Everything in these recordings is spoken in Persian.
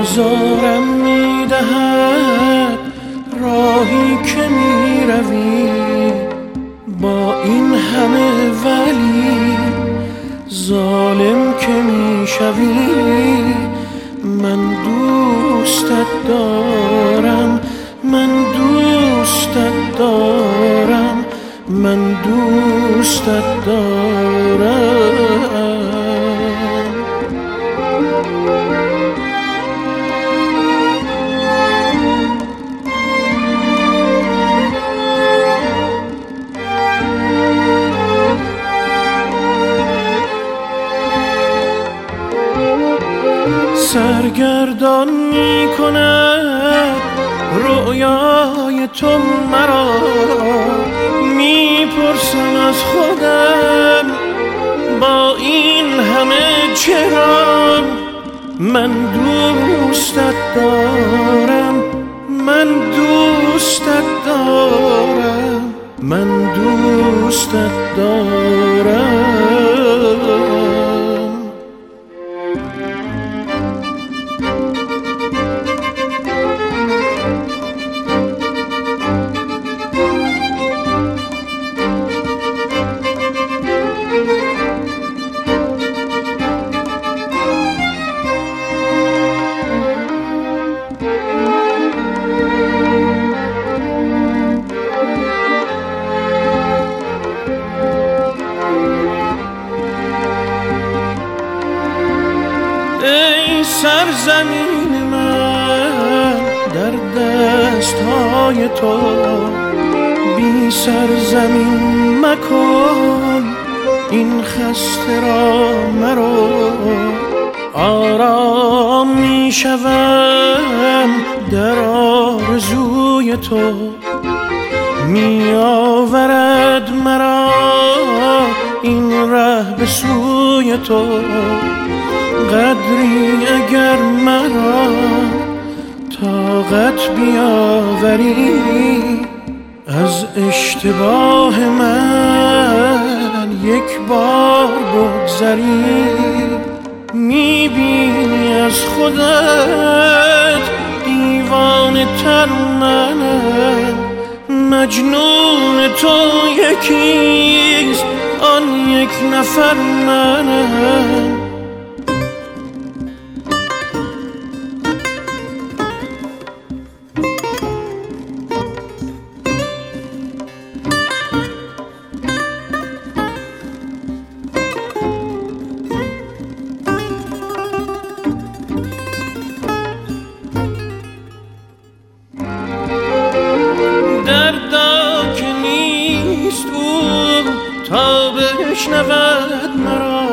آزارم میدهد راهی که میروی، با این همه ولی ظالم که میشوی. من دوستت دارم، من دوستت دارم، من دوستت دارم. سرگردان می کند رویای تو مرا، میپرسم از خودم با این همه چرا. من دوستت دارم، من دوستت دارم، من دوستت دارم. ای سرزمین من در دستهای تو، بی سرزمین مکن این خسته را مرو. آرام می شوم در آرزوی تو، می آورد مرا این ره به سوی تو. قدری اگر مرا طاقت بیاوری، از اشتباه من یک بار بگذری. میبینی از خودت دیوانه تر منم، مجنون تو یکیست آن یک نفر منم. دردا که نیست او تا بشنود مرا،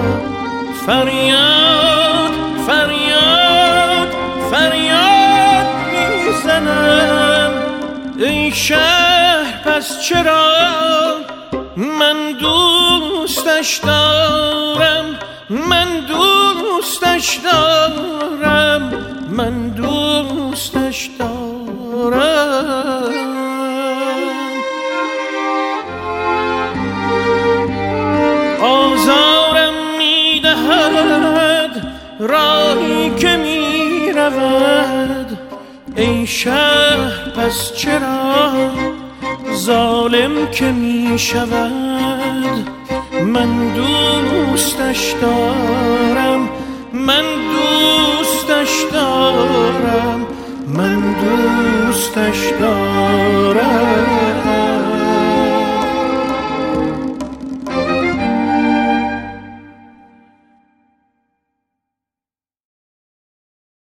فریاد فریاد فریاد میزنم. ای شهر پس چرا من دوستش دارم، من دوستش دارم، من دوستش دارم. آزارم میدهد راهی که میرود، ای شهر پس چرا ظالم که میشود. من دوستش دارم، من